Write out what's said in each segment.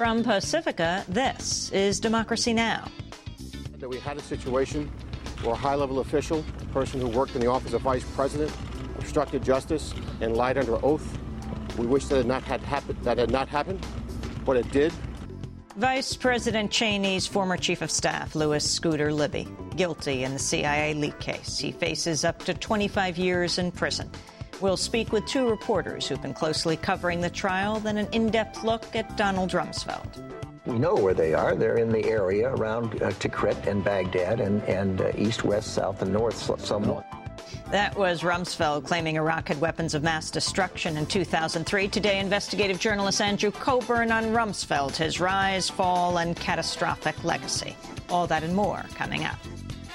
From Pacifica, this is Democracy Now! That we had a situation where a high-level official, a person who worked in the office of vice president, obstructed justice and lied under oath. We wish that had not happened, but it did. Vice President Cheney's former chief of staff, Louis Scooter Libby, guilty in the CIA leak case. He faces up to 25 years in prison. We'll speak with two reporters who've been closely covering the trial, then an in-depth look at Donald Rumsfeld. We know where they are. They're in the area around Tikrit and Baghdad and east, west, south, and north somewhat. That was Rumsfeld claiming Iraq had weapons of mass destruction in 2003. Today, investigative journalist Andrew Coburn on Rumsfeld, his rise, fall, and catastrophic legacy. All that and more coming up.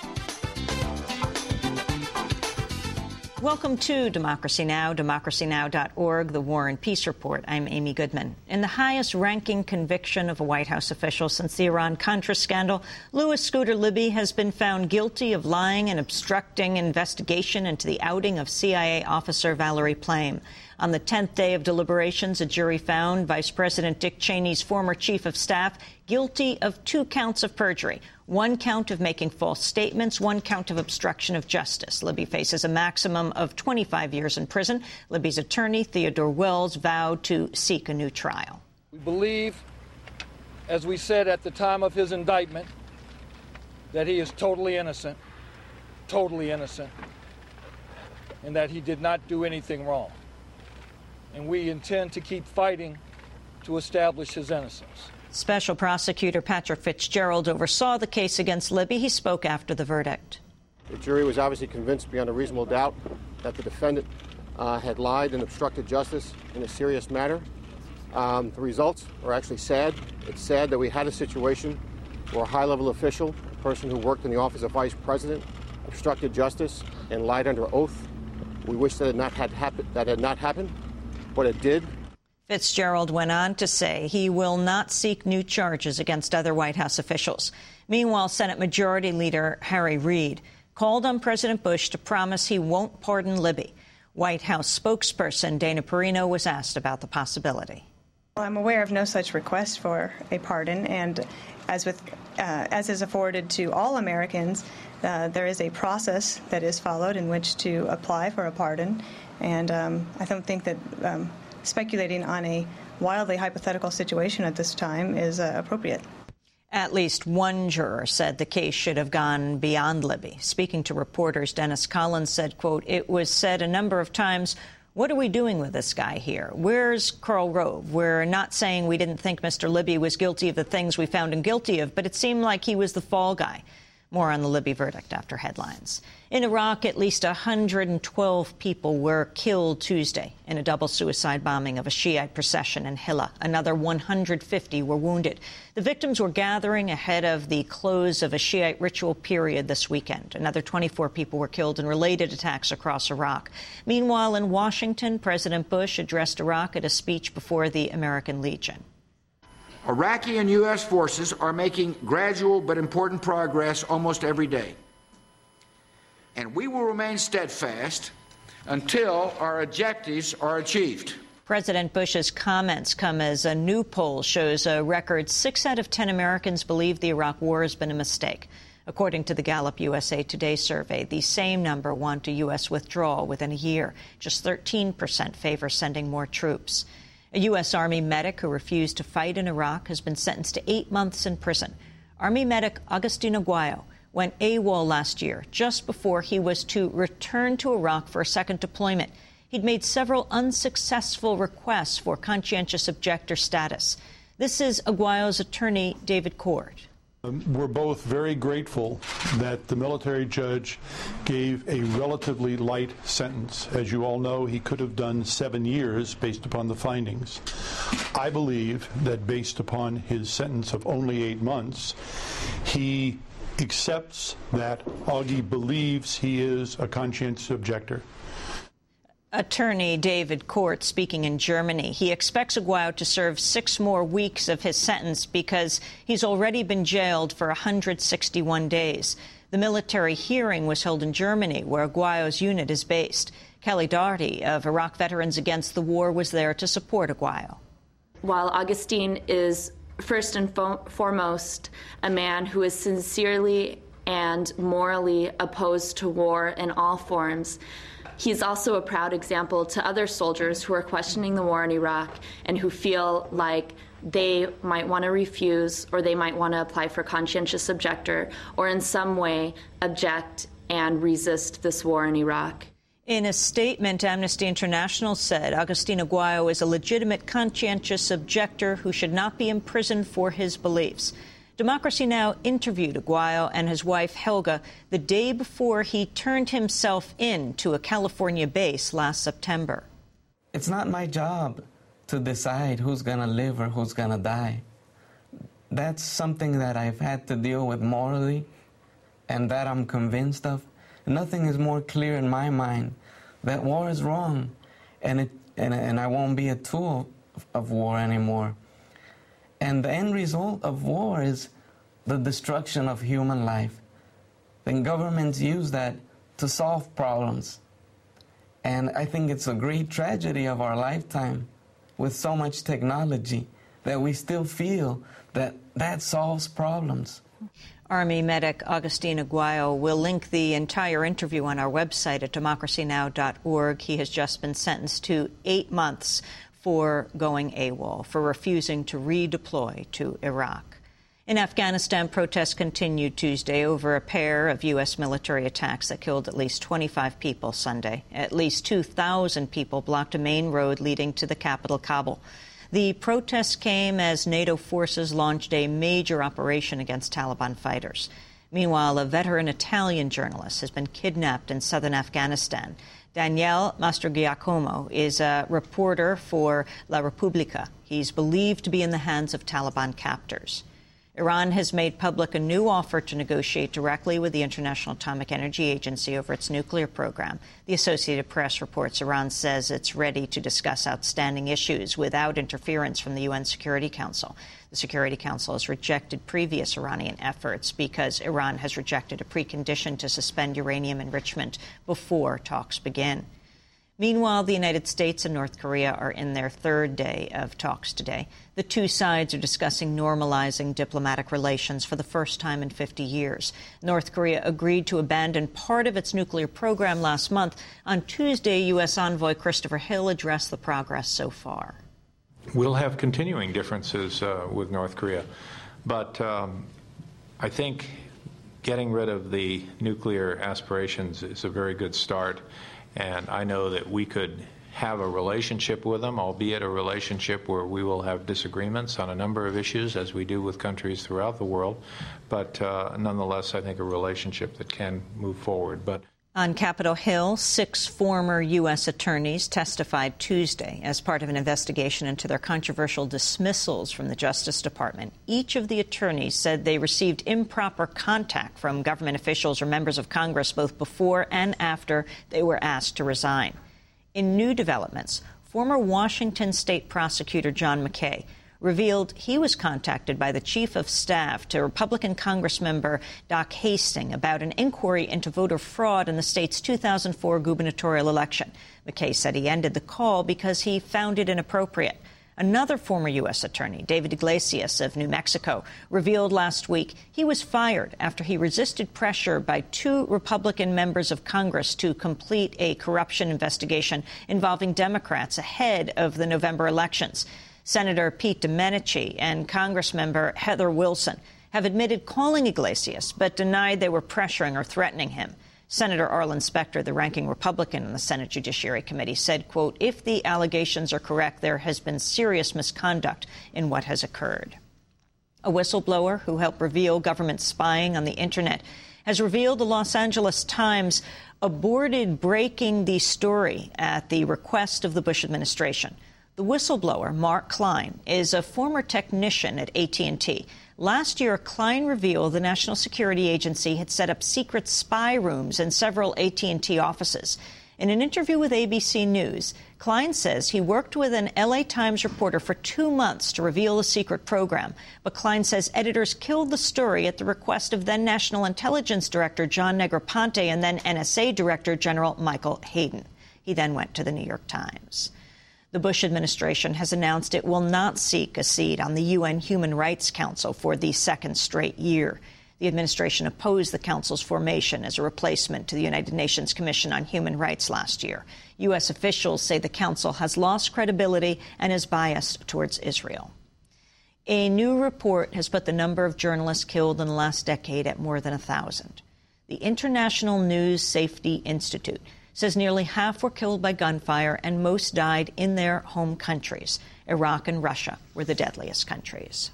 Welcome to Democracy Now!, democracynow.org, the War and Peace Report. I'm Amy Goodman. In the highest-ranking conviction of a White House official since the Iran-Contra scandal, Louis Scooter Libby has been found guilty of lying and obstructing investigation into the outing of CIA officer Valerie Plame. On the 10th day of deliberations, a jury found Vice President Dick Cheney's former chief of staff guilty of 2 counts of perjury, 1 count of making false statements, 1 count of obstruction of justice. Libby faces a maximum of 25 years in prison. Libby's attorney, Theodore Wells, vowed to seek a new trial. We believe, as we said at the time of his indictment, that he is totally innocent, and that he did not do anything wrong. And we intend to keep fighting to establish his innocence. Special Prosecutor Patrick Fitzgerald oversaw the case against Libby. He spoke after the verdict. The jury was obviously convinced beyond a reasonable doubt that the defendant had lied and obstructed justice in a serious manner. The results are actually sad. It's sad that we had a situation where a high-level official, a person who worked in the office of vice president, obstructed justice and lied under oath. We wish that had not happened, but it did. Fitzgerald went on to say he will not seek new charges against other White House officials. Meanwhile, Senate Majority Leader Harry Reid called on President Bush to promise he won't pardon Libby. White House spokesperson Dana Perino was asked about the possibility. Well, I'm aware of no such request for a pardon, and as is afforded to all Americans, there is a process that is followed in which to apply for a pardon, and I don't think that speculating on a wildly hypothetical situation at this time is appropriate. At least one juror said the case should have gone beyond Libby. Speaking to reporters, Dennis Collins said, quote, "It was said a number of times, what are we doing with this guy here? Where's Karl Rove? We're not saying we didn't think Mr. Libby was guilty of the things we found him guilty of, but it seemed like he was the fall guy." More on the Libby verdict after headlines. In Iraq, at least 112 people were killed Tuesday in a double suicide bombing of a Shiite procession in Hilla. Another 150 were wounded. The victims were gathering ahead of the close of a Shiite ritual period this weekend. Another 24 people were killed in related attacks across Iraq. Meanwhile, in Washington, President Bush addressed Iraq at a speech before the American Legion. Iraqi and U.S. forces are making gradual but important progress almost every day. And we will remain steadfast until our objectives are achieved. President Bush's comments come as a new poll shows a record 6 out of 10 Americans believe the Iraq war has been a mistake. According to the Gallup USA Today survey, the same number want a U.S. withdrawal within a year. Just 13% favor sending more troops. A U.S. Army medic who refused to fight in Iraq has been sentenced to 8 months in prison. Army medic Agustin Aguayo went AWOL last year, just before he was to return to Iraq for a second deployment. He'd made several unsuccessful requests for conscientious objector status. This is Aguayo's attorney, David Cord. We're both very grateful that the military judge gave a relatively light sentence. As you all know, he could have done 7 years based upon the findings. I believe that based upon his sentence of only 8 months, he accepts that Augie believes he is a conscientious objector. Attorney David Court speaking in Germany. He expects Aguayo to serve 6 more weeks of his sentence because he's already been jailed for 161 days. The military hearing was held in Germany, where Aguayo's unit is based. Kelly Doherty of Iraq Veterans Against the War was there to support Aguayo. While Augustine is first and foremost a man who is sincerely and morally opposed to war in all forms. He's also a proud example to other soldiers who are questioning the war in Iraq and who feel like they might want to refuse, or they might want to apply for conscientious objector, or in some way object and resist this war in Iraq. In a statement, Amnesty International said Agustin Aguayo is a legitimate conscientious objector who should not be imprisoned for his beliefs. Democracy Now! Interviewed Aguayo and his wife Helga the day before he turned himself in to a California base last September. It's not my job to decide who's going to live or who's going to die. That's something that I've had to deal with morally and that I'm convinced of. Nothing is more clear in my mind that war is wrong, and I won't be a tool of war anymore. And the end result of war is the destruction of human life. Then governments use that to solve problems. And I think it's a great tragedy of our lifetime, with so much technology, that we still feel that that solves problems. Army medic Agustin Aguayo will link the entire interview on our website at democracynow.org. He has just been sentenced to 8 months for going AWOL, for refusing to redeploy to Iraq. In Afghanistan, protests continued Tuesday over a pair of U.S. military attacks that killed at least 25 people Sunday. At least 2,000 people blocked a main road leading to the capital, Kabul. The protests came as NATO forces launched a major operation against Taliban fighters. Meanwhile, a veteran Italian journalist has been kidnapped in southern Afghanistan. Daniele Mastrogiacomo is a reporter for La Repubblica. He's believed to be in the hands of Taliban captors. Iran has made public a new offer to negotiate directly with the International Atomic Energy Agency over its nuclear program. The Associated Press reports Iran says it's ready to discuss outstanding issues without interference from the UN Security Council. The Security Council has rejected previous Iranian efforts because Iran has rejected a precondition to suspend uranium enrichment before talks begin. Meanwhile, the United States and North Korea are in their third day of talks today. The two sides are discussing normalizing diplomatic relations for the first time in 50 years. North Korea agreed to abandon part of its nuclear program last month. On Tuesday, U.S. envoy Christopher Hill addressed the progress so far. We'll have continuing differences with North Korea, but I think getting rid of the nuclear aspirations is a very good start. And I know that we could have a relationship with them, albeit a relationship where we will have disagreements on a number of issues, as we do with countries throughout the world. But nonetheless, I think a relationship that can move forward. But on Capitol Hill, 6 former U.S. attorneys testified Tuesday as part of an investigation into their controversial dismissals from the Justice Department. Each of the attorneys said they received improper contact from government officials or members of Congress both before and after they were asked to resign. In new developments, former Washington State Prosecutor John McKay revealed he was contacted by the chief of staff to Republican Congressmember Doc Hastings about an inquiry into voter fraud in the state's 2004 gubernatorial election. McKay said he ended the call because he found it inappropriate. Another former U.S. attorney, David Iglesias of New Mexico, revealed last week he was fired after he resisted pressure by 2 Republican members of Congress to complete a corruption investigation involving Democrats ahead of the November elections. Senator Pete Domenici and Congressmember Heather Wilson have admitted calling Iglesias, but denied they were pressuring or threatening him. Senator Arlen Specter, the ranking Republican in the Senate Judiciary Committee, said, quote, if the allegations are correct, there has been serious misconduct in what has occurred. A whistleblower who helped reveal government spying on the Internet has revealed the Los Angeles Times aborted breaking the story at the request of the Bush administration. The whistleblower, Mark Klein, is a former technician at AT&T. Last year, Klein revealed the National Security Agency had set up secret spy rooms in several AT&T offices. In an interview with ABC News, Klein says he worked with an LA Times reporter for 2 months to reveal the secret program. But Klein says editors killed the story at the request of then National Intelligence Director John Negroponte and then NSA Director General Michael Hayden. He then went to the New York Times. The The Bush administration has announced it will not seek a seat on the UN Human Rights Council for the second straight year. The administration opposed the council's formation as a replacement to the United Nations Commission on Human Rights last year. U.S. officials say the council has lost credibility and is biased towards Israel. A new report has put the number of journalists killed in the last decade at more than 1,000. The International News Safety Institute says nearly half were killed by gunfire and most died in their home countries. Iraq and Russia were the deadliest countries.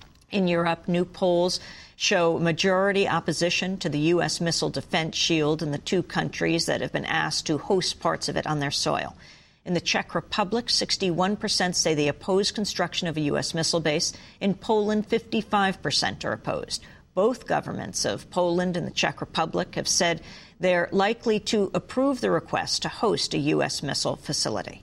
In Europe, new polls show majority opposition to the U.S. missile defense shield in the two countries that have been asked to host parts of it on their soil. In the Czech Republic, 61% say they oppose construction of a U.S. missile base. In Poland, 55% are opposed. Both governments of Poland and the Czech Republic have said they're likely to approve the request to host a U.S. missile facility.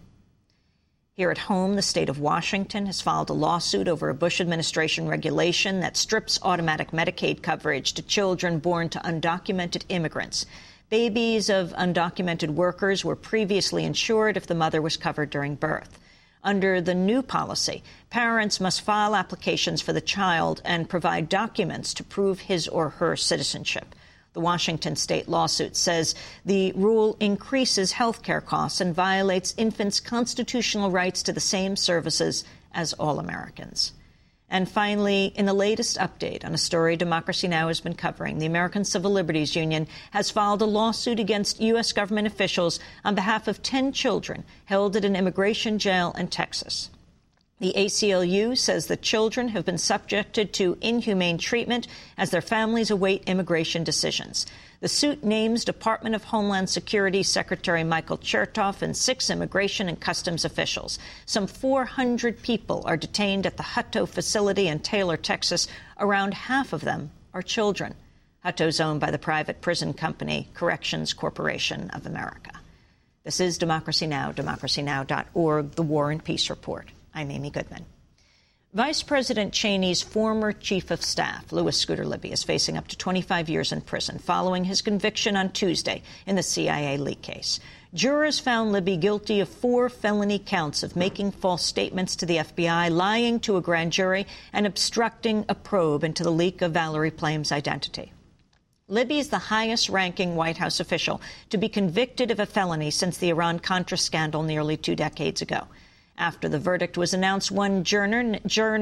Here at home, the state of Washington has filed a lawsuit over a Bush administration regulation that strips automatic Medicaid coverage to children born to undocumented immigrants. Babies of undocumented workers were previously insured if the mother was covered during birth. Under the new policy, parents must file applications for the child and provide documents to prove his or her citizenship. The Washington state lawsuit says the rule increases health care costs and violates infants' constitutional rights to the same services as all Americans. And finally, in the latest update on a story Democracy Now! Has been covering, the American Civil Liberties Union has filed a lawsuit against U.S. government officials on behalf of 10 children held at an immigration jail in Texas. The ACLU says the children have been subjected to inhumane treatment as their families await immigration decisions. The suit names Department of Homeland Security Secretary Michael Chertoff and 6 immigration and customs officials. Some 400 people are detained at the Hutto facility in Taylor, Texas. Around half of them are children. Hutto is owned by the private prison company Corrections Corporation of America. This is Democracy Now!, democracynow.org, The War and Peace Report. I'm Amy Goodman. Vice President Cheney's former chief of staff, Louis Scooter Libby, is facing up to 25 years in prison following his conviction on Tuesday in the CIA leak case. Jurors found Libby guilty of 4 felony counts of making false statements to the FBI, lying to a grand jury, and obstructing a probe into the leak of Valerie Plame's identity. Libby is the highest-ranking White House official to be convicted of a felony since the Iran-Contra scandal nearly 2 decades ago. After the verdict was announced, one juror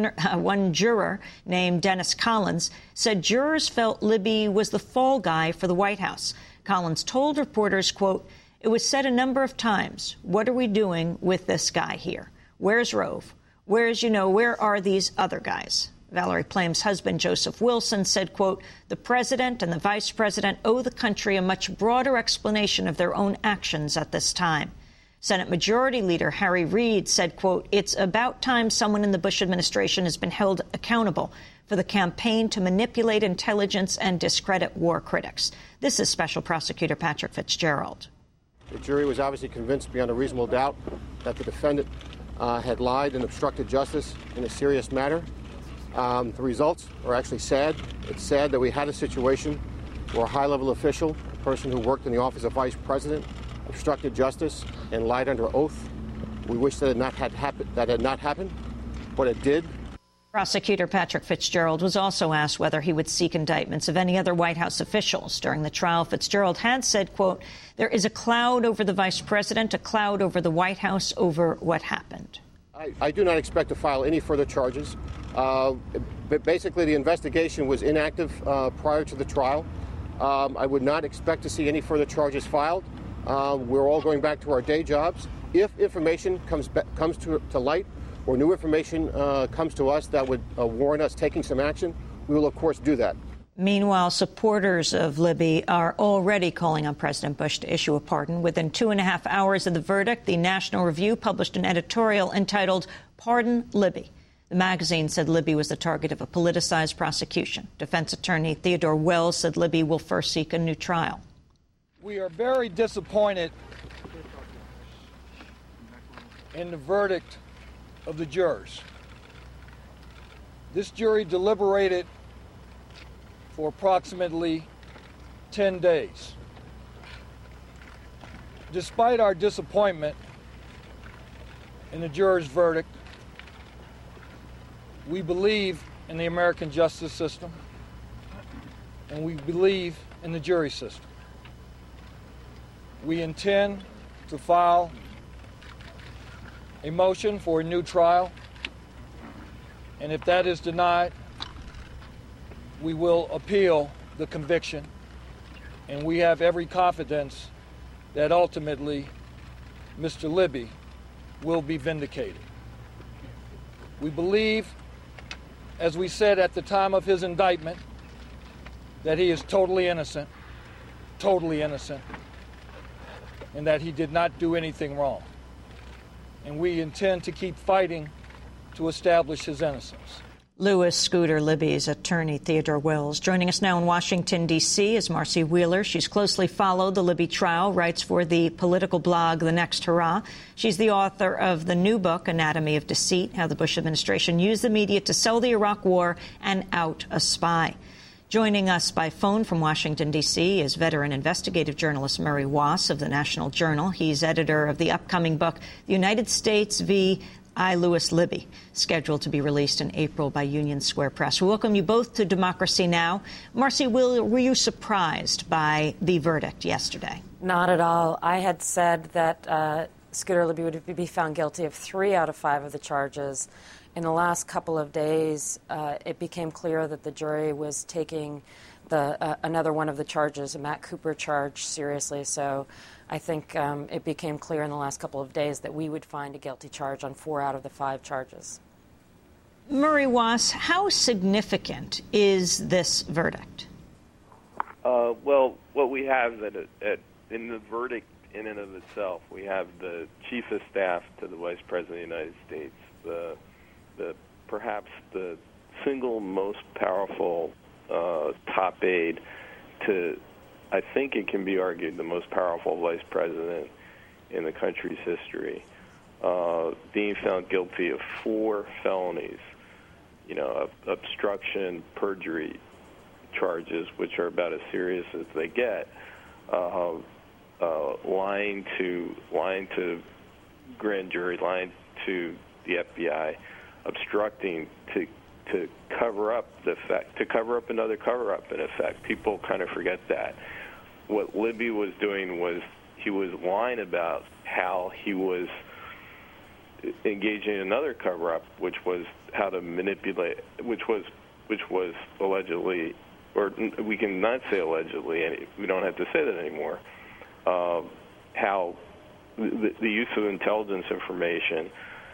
named Dennis Collins said jurors felt Libby was the fall guy for the White House. Collins told reporters, quote, "It was said a number of times, what are we doing with this guy here? Where's Rove? Where are these other guys?" Valerie Plame's husband, Joseph Wilson, said, quote, "The president and the vice president owe the country a much broader explanation of their own actions at this time." Senate Majority Leader Harry Reid said, quote, "It's about time someone in the Bush administration has been held accountable for the campaign to manipulate intelligence and discredit war critics." This is Special Prosecutor Patrick Fitzgerald. The jury was obviously convinced beyond a reasonable doubt that the defendant had lied and obstructed justice in a serious matter. The results are actually sad. It's sad that we had a situation where a high-level official, a person who worked in the office of vice president, obstructed justice and lied under oath. We wish that had not happened, but it did. Prosecutor Patrick Fitzgerald was also asked whether he would seek indictments of any other White House officials. During the trial, Fitzgerald had said, quote, "There is a cloud over the vice president, a cloud over the White House over what happened." I do not expect to file any further charges. But basically, the investigation was inactive prior to the trial. I would not expect to see any further charges filed. We're all going back to our day jobs. If information comes to light or new information comes to us that would warrant us taking some action, we will, of course, do that. Meanwhile, supporters of Libby are already calling on President Bush to issue a pardon. Within 2.5 hours of the verdict, the National Review published an editorial entitled "Pardon Libby." The magazine said Libby was the target of a politicized prosecution. Defense attorney Theodore Wells said Libby will first seek a new trial. We are very disappointed in the verdict of the jurors. This jury deliberated for approximately 10 days. Despite our disappointment, in the juror's verdict. We believe in the American justice system, and we believe in the jury system. We intend to file a motion for a new trial, and if that is denied, we will appeal the conviction, and we have every confidence that ultimately Mr. Libby will be vindicated. We believe, as we said at the time of his indictment, that he is totally innocent, and that he did not do anything wrong. And we intend to keep fighting to establish his innocence. Louis Scooter Libby's attorney, Theodore Wells. Joining us now in Washington, D.C. is Marcy Wheeler. She's closely followed the Libby trial, writes for the political blog The Next Hurrah. She's the author of the new book, Anatomy of Deceit, How the Bush Administration Used the Media to Sell the Iraq War and Out a Spy. Joining us by phone from Washington, D.C. is veteran investigative journalist Murray Waas of the National Journal. He's editor of the upcoming book, The United States v. I. Louis Libby, scheduled to be released in April by Union Square Press. We welcome you both to Democracy Now! Marcy, were you surprised by the verdict yesterday? Not at all. I had said that Scooter Libby would be found guilty of 3 out of 5 of the charges. In the last couple of days, it became clear that the jury was taking another one of the charges, a Matt Cooper charge, seriously. So I think it became clear in the last couple of days that we would find a guilty charge on 4 out of the 5 charges. Murray Waas, how significant is this verdict? Well, what we have in the verdict in and of itself, we have the chief of staff to the Vice President of the United States, perhaps the single most powerful top aide to, I think it can be argued, the most powerful vice president in the country's history, being found guilty of 4 felonies, obstruction, perjury charges, which are about as serious as they get, lying to grand jury, lying to the FBI, obstructing to cover up the fact, to cover up another cover-up, in effect. People kind of forget that. What Libby was doing was he was lying about how he was engaging in another cover-up, which was how to manipulate, which was allegedly, or we can not say allegedly, and we don't have to say that anymore, how the use of intelligence information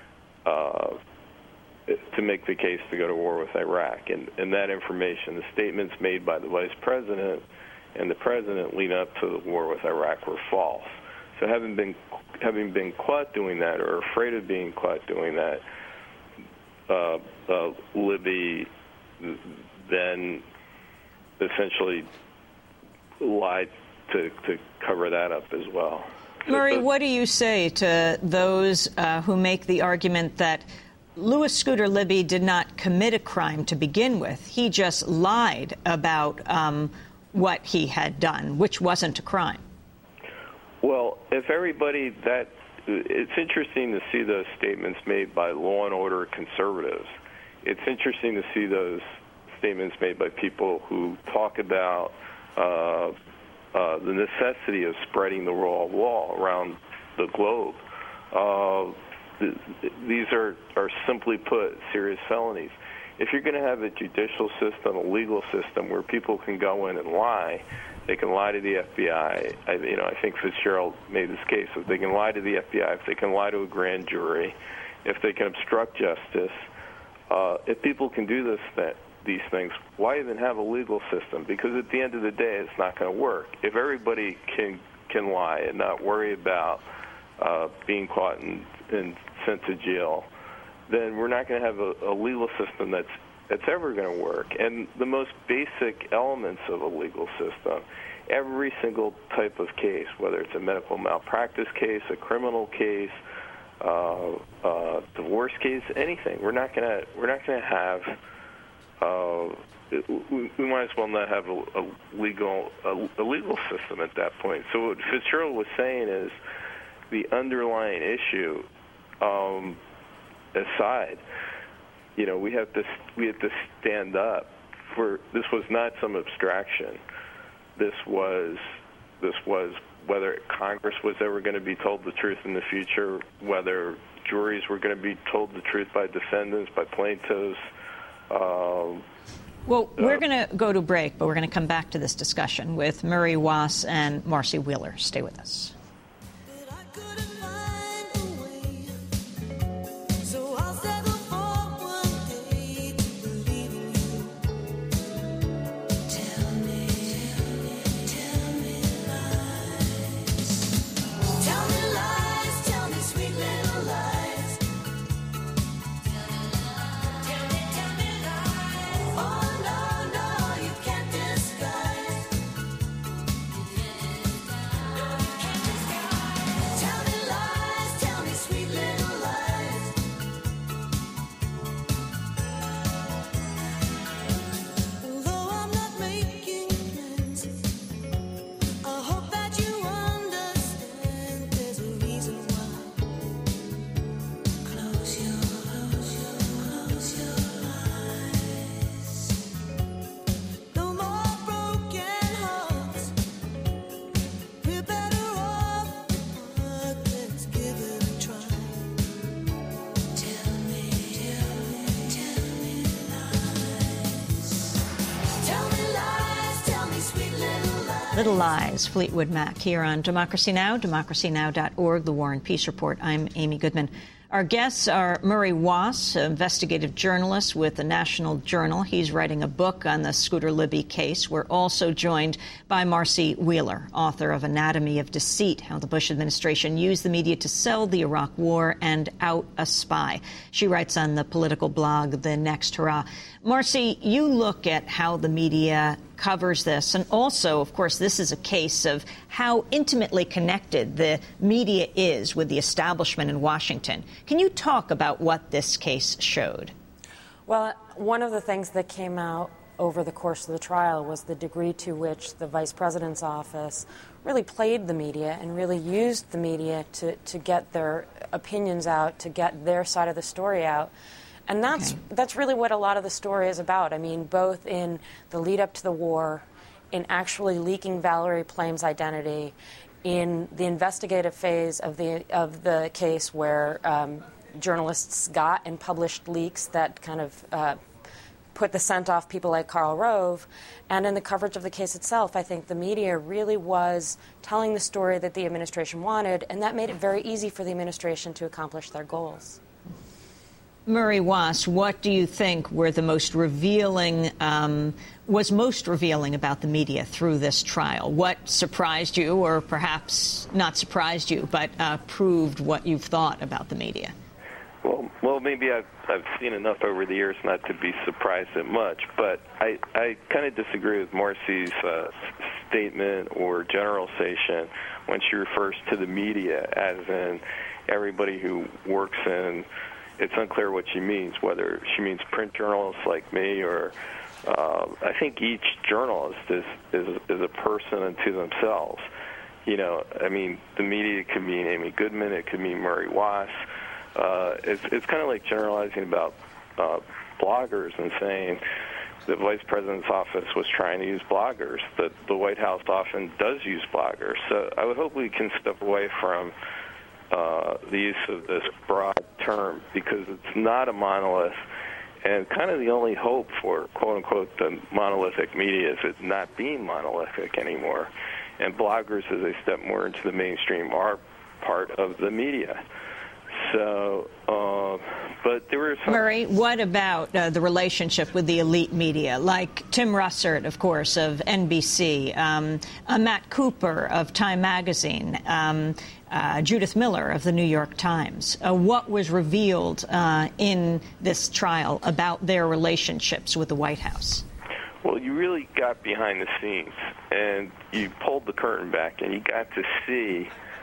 to make the case to go to war with Iraq. And that information, the statements made by the vice president and the president leading up to the war with Iraq were false. So having been caught doing that, or afraid of being caught doing that, Libby then essentially lied to cover that up as well. Murray, what do you say to those who make the argument that Louis Scooter Libby did not commit a crime to begin with? He just lied about what he had done, which wasn't a crime. Well, if everybody it's interesting to see those statements made by law and order conservatives. It's interesting to see those statements made by people who talk about the necessity of spreading the rule of law around the globe. These are simply put serious felonies. If you're going to have a judicial system, a legal system where people can go in and lie, they can lie to the FBI. I think Fitzgerald made this case. If they can lie to the FBI, if they can lie to a grand jury, if they can obstruct justice, if people can do these things, why even have a legal system? Because at the end of the day, it's not going to work. If everybody can lie and not worry about being caught and sent to jail, then we're not going to have a legal system that's ever going to work. And the most basic elements of a legal system, every single type of case, whether it's a medical malpractice case, a criminal case, divorce case, anything, we're not going to have. We might as well not have a legal system at that point. So what Fitzgerald was saying is the underlying issue aside, we have to stand up for. This was not some abstraction. This was whether Congress was ever going to be told the truth in the future, whether juries were going to be told the truth by defendants, by plaintiffs. Well, we're going to go to break, but we're going to come back to this discussion with Murray Waas and Marcy Wheeler. Stay with us. Little Lies, Fleetwood Mac, here on Democracy Now!, democracynow.org, The War and Peace Report. I'm Amy Goodman. Our guests are Murray Waas, investigative journalist with the National Journal. He's writing a book on the Scooter Libby case. We're also joined by Marcy Wheeler, author of Anatomy of Deceit, How the Bush Administration Used the Media to Sell the Iraq War and Out a Spy. She writes on the political blog, The Next Hurrah. Marcy, you look at how the media covers this, and also, of course, this is a case of how intimately connected the media is with the establishment in Washington. Can you talk about what this case showed? Well, one of the things that came out over the course of the trial was the degree to which the vice president's office really played the media and really used the media to get their opinions out, to get their side of the story out. And that's really what a lot of the story is about. I mean, both in the lead up to the war, in actually leaking Valerie Plame's identity, in the investigative phase of the case where journalists got and published leaks that kind of put the scent off people like Karl Rove, and in the coverage of the case itself, I think the media really was telling the story that the administration wanted, and that made it very easy for the administration to accomplish their goals. Murray Waas, what do you think were the most revealing, was most revealing about the media through this trial? What surprised you, or perhaps not surprised you, but proved what you've thought about the media? Well, maybe I've seen enough over the years not to be surprised at much, but I kind of disagree with Marcy's statement or generalization when she refers to the media as in everybody who works in. It's unclear what she means, whether she means print journalists like me or I think each journalist is a person unto themselves. I mean, the media could mean Amy Goodman, it could mean Murray Waas. It's kind of like generalizing about bloggers and saying the vice president's office was trying to use bloggers, that the White House often does use bloggers. So I would hope we can step away from the use of this broad term, because it's not a monolith, and kind of the only hope for quote-unquote the monolithic media is it not being monolithic anymore, and bloggers, as they step more into the mainstream, are part of the media. So, but there were some... Murray, what about the relationship with the elite media, like Tim Russert, of course, of NBC, Matt Cooper of Time Magazine, Judith Miller of the New York Times? What was revealed in this trial about their relationships with the White House? Well, you really got behind the scenes, and you pulled the curtain back, and you got to see.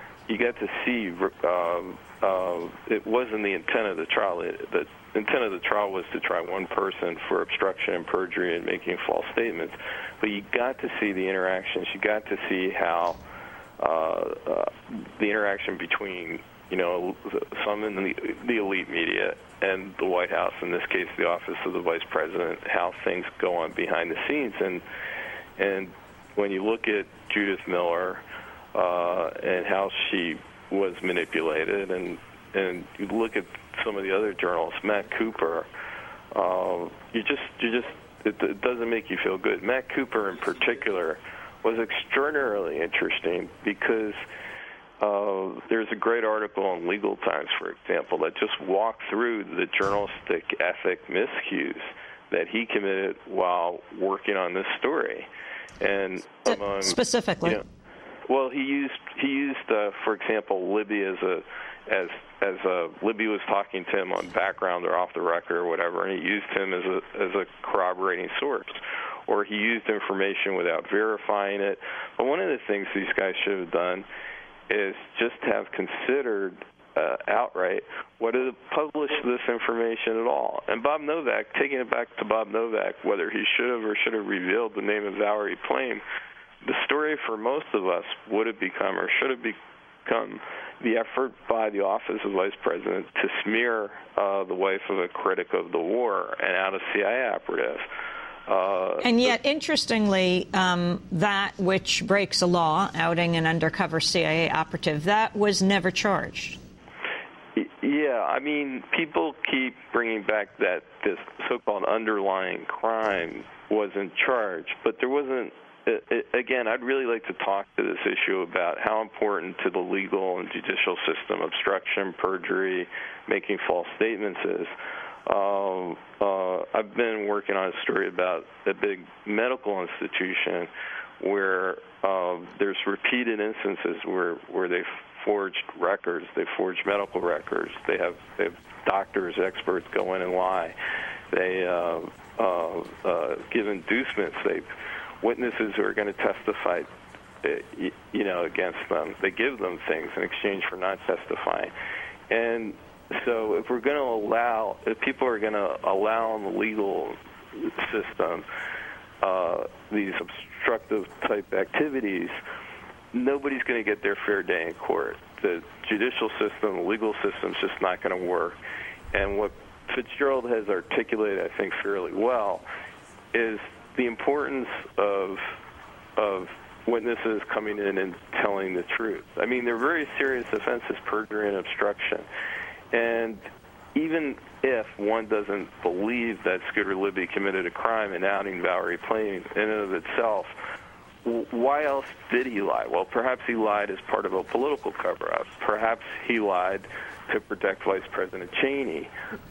It wasn't the intent of the trial. The intent of the trial was to try one person for obstruction and perjury and making false statements. But you got to see the interactions. You got to see how the interaction between some in the elite media and the White House, in this case the Office of the Vice President, how things go on behind the scenes. And when you look at Judith Miller and how she was manipulated, and you look at some of the other journalists, Matt Cooper, it doesn't make you feel good. Matt Cooper in particular was extraordinarily interesting because there's a great article in Legal Times, for example, that just walked through the journalistic ethic miscues that he committed while working on this story. And among, specifically, well, he used for example, Libby as Libby was talking to him on background or off the record or whatever, and he used him as a corroborating source, or he used information without verifying it. But one of the things these guys should have done is just have considered outright whether to publish this information at all. And Bob Novak, taking it back to Bob Novak, whether he should have or should have revealed the name of Valerie Plame, the story for most of us would have become or should have become the effort by the Office of Vice President to smear the wife of a critic of the war and out a CIA operative. And yet, interestingly, that which breaks a law, outing an undercover CIA operative, that was never charged. Yeah, I mean, people keep bringing back that this so-called underlying crime wasn't charged, but there wasn't. Again, I'd really like to talk to this issue about how important to the legal and judicial system obstruction, perjury, making false statements is. I've been working on a story about a big medical institution where there's repeated instances where they've forged records, they forged medical records, they have doctors, experts go in and lie, they give inducements, witnesses who are going to testify, against them. They give them things in exchange for not testifying. And so if people are going to allow in the legal system these obstructive type activities, nobody's going to get their fair day in court. The judicial system, the legal system is just not going to work. And what Fitzgerald has articulated, I think, fairly well, is the importance of witnesses coming in and telling the truth. I mean, they're very serious offenses, perjury and obstruction. And even if one doesn't believe that Scooter Libby committed a crime in outing Valerie Plame in and of itself, why else did he lie? Well, perhaps he lied as part of a political cover-up. Perhaps he lied to protect Vice President Cheney.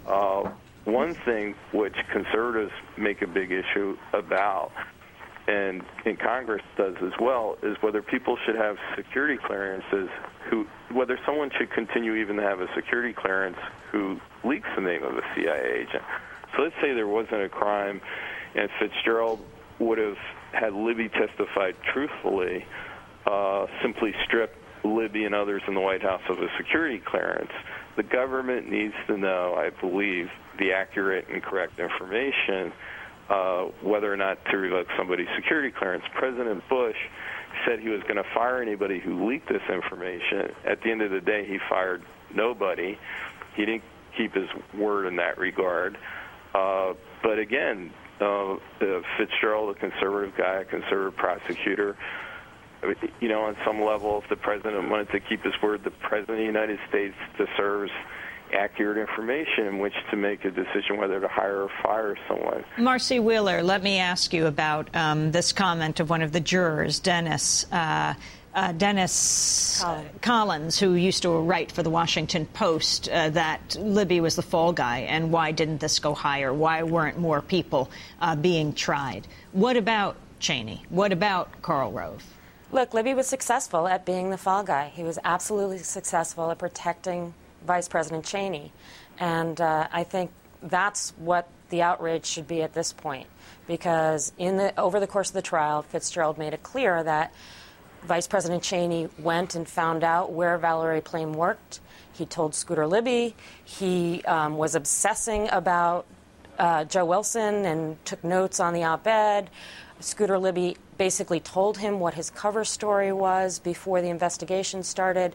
One thing which conservatives make a big issue about, and Congress does as well, is whether people should have security clearances, whether someone should continue even to have a security clearance who leaks the name of a CIA agent. So let's say there wasn't a crime and Fitzgerald would have had Libby testified truthfully, simply stripped Libby and others in the White House of a security clearance. The government needs to know, I believe, the accurate and correct information, whether or not to revoke somebody's security clearance. President Bush said he was going to fire anybody who leaked this information. At the end of the day, he fired nobody. He didn't keep his word in that regard. But again, Fitzgerald, a conservative guy, a conservative prosecutor, on some level, if the president wanted to keep his word, the president of the United States deserves accurate information in which to make a decision whether to hire or fire someone. Marcy Wheeler, let me ask you about this comment of one of the jurors, Dennis Collins, who used to write for the Washington Post, that Libby was the fall guy, and why didn't this go higher? Why weren't more people being tried? What about Cheney? What about Karl Rove? Look, Libby was successful at being the fall guy. He was absolutely successful at protecting Vice President Cheney. And I think that's what the outrage should be at this point, because over the course of the trial, Fitzgerald made it clear that Vice President Cheney went and found out where Valerie Plame worked. He told Scooter Libby. He was obsessing about Joe Wilson and took notes on the op-ed. Scooter Libby basically told him what his cover story was before the investigation started.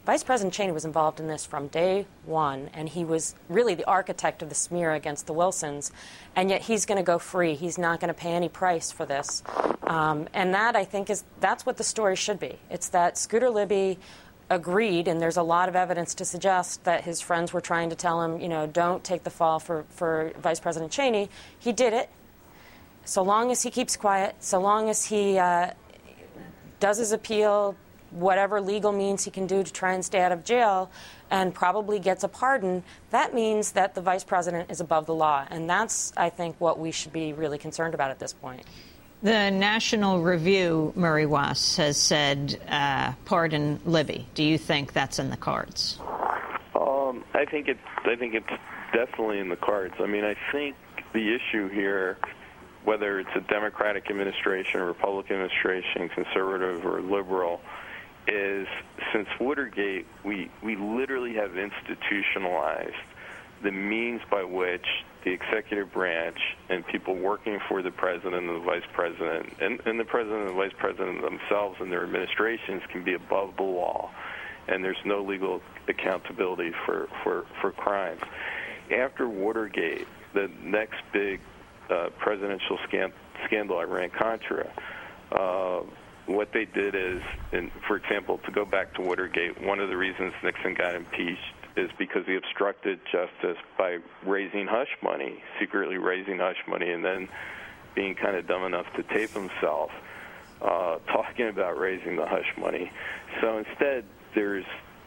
Vice President Cheney was involved in this from day one, and he was really the architect of the smear against the Wilsons, and yet he's going to go free. He's not going to pay any price for this. And that, I think, that's what the story should be. It's that Scooter Libby agreed, and there's a lot of evidence to suggest that his friends were trying to tell him, don't take the fall for Vice President Cheney. He did it. So long as he keeps quiet, so long as he does his appeal, whatever legal means he can do to try and stay out of jail, and probably gets a pardon, that means that the vice president is above the law. And that's, I think, what we should be really concerned about at this point. The National Review, Murray Wass, has said pardon Libby. Do you think that's in the cards? I think it's definitely in the cards. I mean, I think the issue here, whether it's a Democratic administration, Republican administration, conservative or liberal, is since Watergate, we literally have institutionalized the means by which the executive branch and people working for the president and the vice president and the president and the vice president themselves and their administrations can be above the law, and there's no legal accountability for crimes. After Watergate, the next big presidential scandal, Iran-Contra, what they did is, for example, to go back to Watergate, one of the reasons Nixon got impeached is because he obstructed justice by raising hush money, secretly raising hush money, and then being kind of dumb enough to tape himself talking about raising the hush money. So instead, there's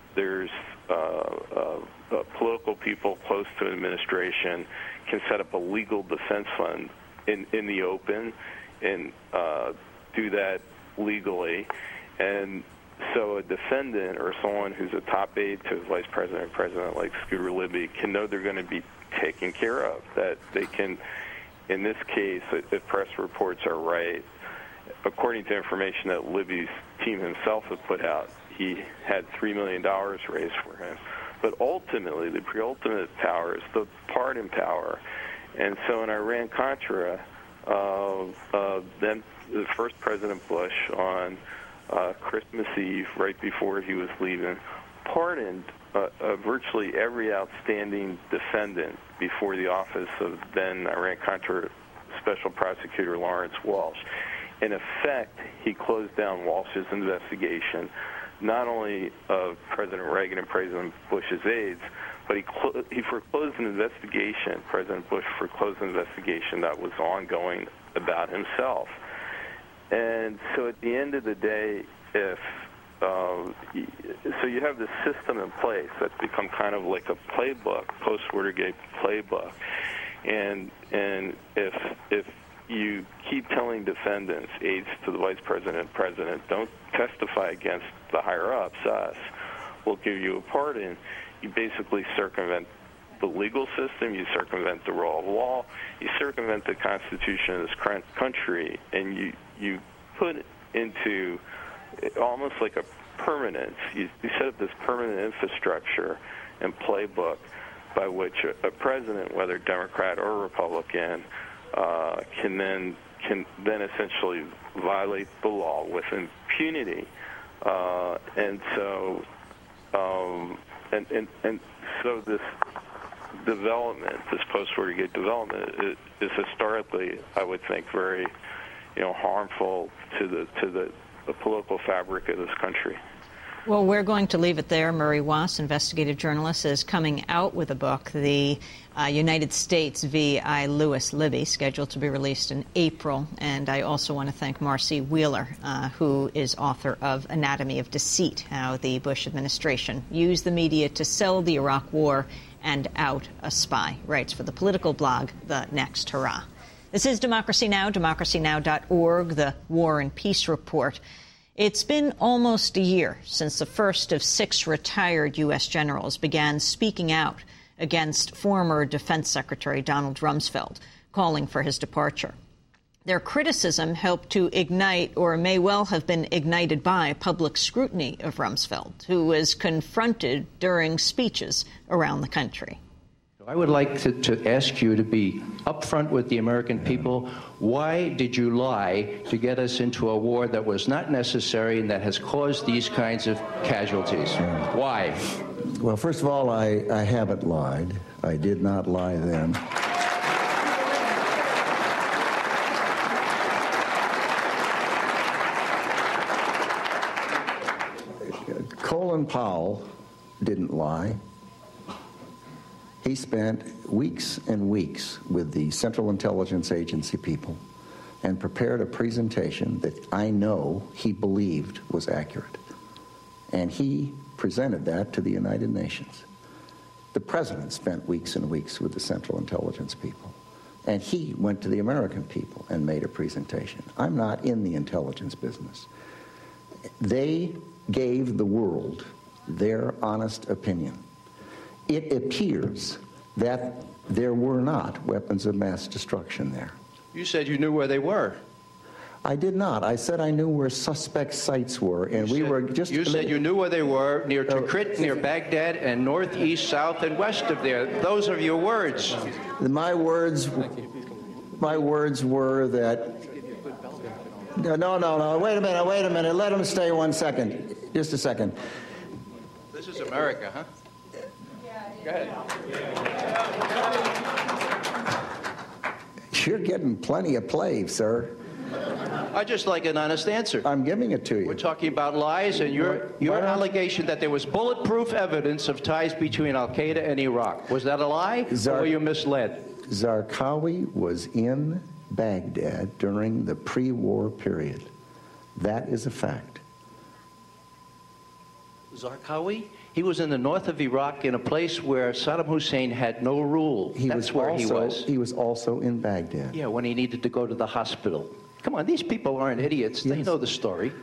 political people close to an administration can set up a legal defense fund in the open and do that legally, and so a defendant or someone who's a top aide to the vice president or president like Scooter Libby can know they're going to be taken care of, that they can, in this case, if press reports are right, according to information that Libby's team himself had put out, he had $3 million raised for him. But ultimately, the pre-ultimate power is the pardon power. And so in Iran-Contra, then the first President Bush on Christmas Eve, right before he was leaving, pardoned virtually every outstanding defendant before the office of then Iran-Contra Special Prosecutor Lawrence Walsh. In effect, he closed down Walsh's investigation, not only of President Reagan and President Bush's aides, but he foreclosed an investigation, President Bush foreclosed an investigation that was ongoing about himself. And so at the end of the day, so you have this system in place that's become kind of like a playbook, post-Watergate playbook. And if you keep telling defendants, aides to the vice president, president, don't testify against the higher-ups, us, we'll give you a pardon, you basically circumvent the legal system, you circumvent the rule of law, you circumvent the Constitution of this country, and you put it into almost like a permanence. You set up this permanent infrastructure and playbook by which a president, whether Democrat or Republican, can then essentially violate the law with impunity, and so this development, this post-Watergate development, is historically, I would think, very, harmful to the political fabric of this country. Well, we're going to leave it there. Murray Wass, investigative journalist, is coming out with a book, The United States v. I. Lewis Libby, scheduled to be released in April. And I also want to thank Marcy Wheeler, who is author of Anatomy of Deceit, How the Bush Administration Used the Media to Sell the Iraq War and Out a Spy, writes for the political blog, The Next Hurrah. This is Democracy Now!, democracynow.org, the War and Peace Report. It's been almost a year since the first of 6 retired U.S. generals began speaking out against former Defense Secretary Donald Rumsfeld, calling for his departure. Their criticism helped to ignite, or may well have been ignited by, public scrutiny of Rumsfeld, who was confronted during speeches around the country. I would like to ask you to be upfront with the American people. Why did you lie to get us into a war that was not necessary and that has caused these kinds of casualties? Why? Well, first of all, I haven't lied. I did not lie then. Colin Powell didn't lie. He spent weeks and weeks with the Central Intelligence Agency people and prepared a presentation that I know he believed was accurate. And he presented that to the United Nations. The president spent weeks and weeks with the Central Intelligence people. And he went to the American people and made a presentation. I'm not in the intelligence business. They gave the world their honest opinion. It appears that there were not weapons of mass destruction there. You said you knew where they were. I did not. I said I knew where suspect sites were, and we were just... You said you knew where they were, near Tikrit, near Baghdad, and northeast, south, and west of there. Those are your words. My words were that... No. Wait a minute. Let him stay 1 second. Just a second. This is America, huh? Go ahead. You're getting plenty of play, sir. I just like an honest answer. I'm giving it to you. We're talking about lies, and your allegation that there was bulletproof evidence of ties between Al-Qaeda and Iraq. Was that a lie, or were you misled? Zarqawi was in Baghdad during the pre-war period. That is a fact. Zarqawi? He was in the north of Iraq in a place where Saddam Hussein had no rule. That's where he was. He was also in Baghdad. Yeah, when he needed to go to the hospital. Come on, these people aren't idiots. Yes. They know the story.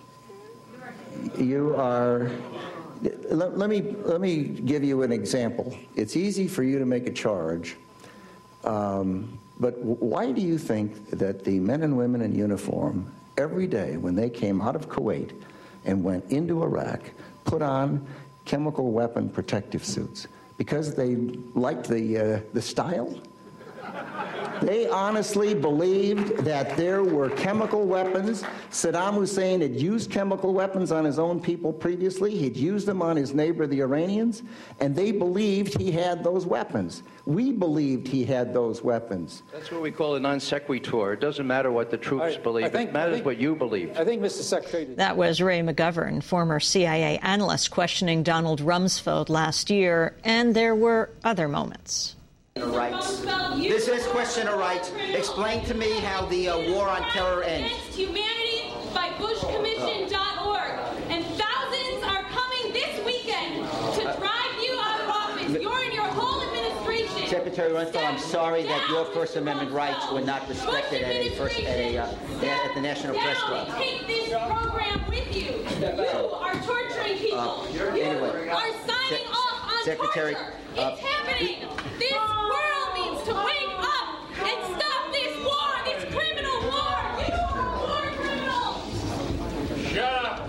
You are... Let me give you an example. It's easy for you to make a charge, but why do you think that the men and women in uniform, every day when they came out of Kuwait and went into Iraq, put on chemical weapon protective suits? Because they liked the style? They honestly believed that there were chemical weapons. Saddam Hussein had used chemical weapons on his own people previously. He'd used them on his neighbor, the Iranians, and they believed he had those weapons. We believed he had those weapons. That's what we call a non sequitur. It doesn't matter what the troops believe. It matters what you believe. I think, Mr. Secretary... That was Ray McGovern, former CIA analyst, questioning Donald Rumsfeld last year, and there were other moments. Rights. This is question of rights. Explain to me how the war on terror ends. Against Humanity by BushCommission.org. And thousands are coming this weekend to drive you out of office. You're in your whole administration. Secretary Rumsfeld, I'm sorry that your First Amendment rights were not respected at the National Press Club. Take this program with you. You are torturing people. You are signing off on Secretary, torture. It's happening. This world needs to wake up and stop this war, this criminal war. You are war criminals. Shut up.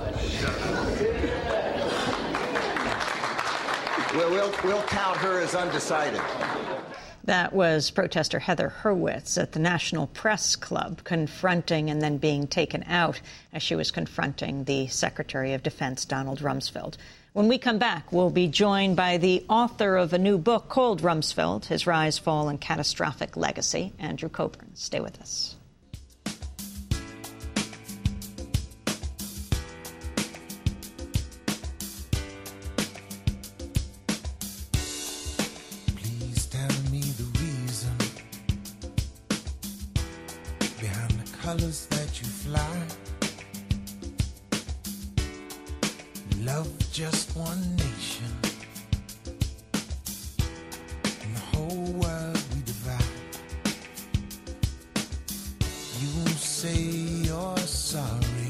We'll count her as undecided. That was protester Heather Hurwitz at the National Press Club, confronting and then being taken out as she was confronting the Secretary of Defense, Donald Rumsfeld. When we come back, we'll be joined by the author of a new book called Rumsfeld, His Rise, Fall, and Catastrophic Legacy, Andrew Coburn. Stay with us. Please tell me the reason behind the colors that you fly. Love just one nation, and the whole world we divide. You say you're sorry,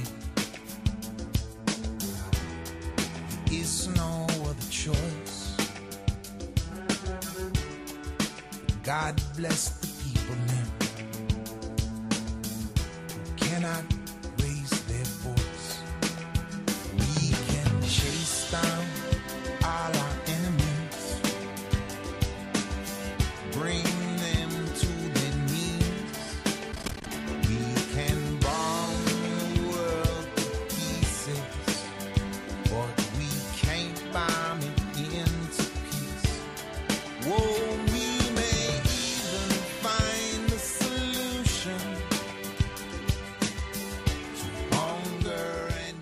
there is no other choice. God bless the people now who cannot raise their voice. Chase down all our enemies